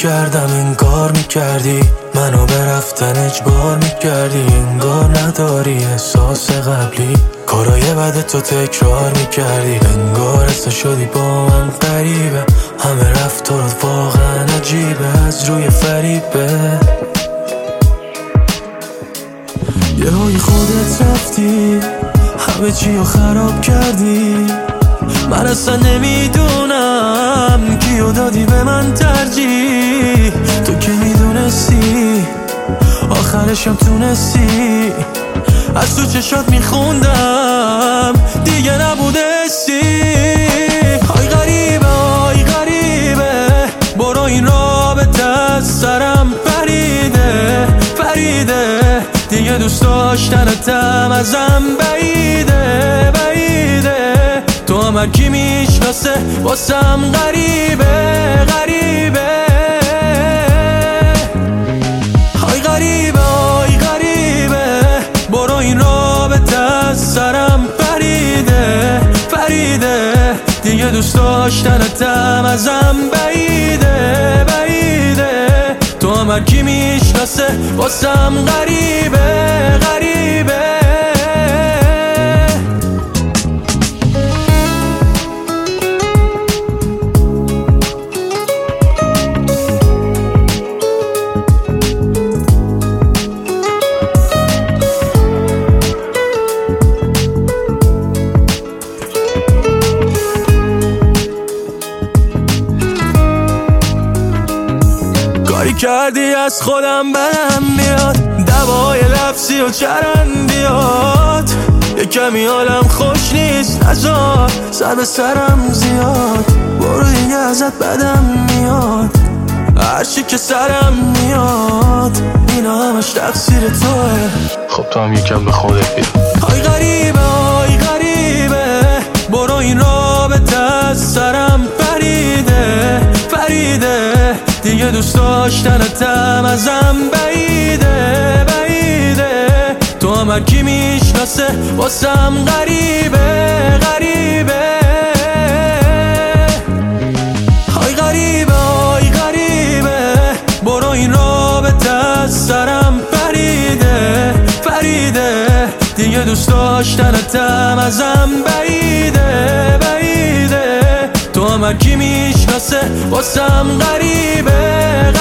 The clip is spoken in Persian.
میکردم انگار میکردی منو به رفتن اجبار میکردی، انگار نداری احساس قبلی کارای بد تو تکرار میکردی، انگار اصلا شدی با من غریبه، همه رفتارات واقعا عجیبه، از روی فریبه یه های خودت رفتی همه چی رو خراب کردی، من اصلا نمیدونم کیو دادی به من ترجیح، تو که میدونستی آخرشم تونستی، از تو چشات میخوندم دیگه نبوده های غریبه های غریبه، برو این رابطه از سرم پریده پریده، دیگه دوست داشتنتم ازم بعیده بعیده، تو هم هر کی میشناسه واسم غریبه غریبه، های غریبه های غریبه، برو این رابطه از سرم پریده پریده، دیگه دوست داشتنتم ازم بعیده بعیده، تو هم هر کی میشناسه واسم غریبه غریبه. کاری کردی از خودم بدم میاد، دوای لفظی و چرندیات، یه کمی حالم خوش نیست نزار سر به سرم زیاد، برو دیگه ازت بدم میاد، هرچی که سرم میاد اینا همش تقصیر توه، خب تو هم یکم به خودت بیا. های غریبه های غریبه، برو این رابطه از سرم پریده پریده، دیگه دوست داشتنتم ازم بعیده بعیده، تو هم هر کی میشناسه واسم غریبه غریبه، های غریبه های غریبه، برو این رابطه از سرم پریده پریده، دیگه دوست داشتنتم ازم بعیده بعیده، تو هم هر کی میشناسه واسم غریبه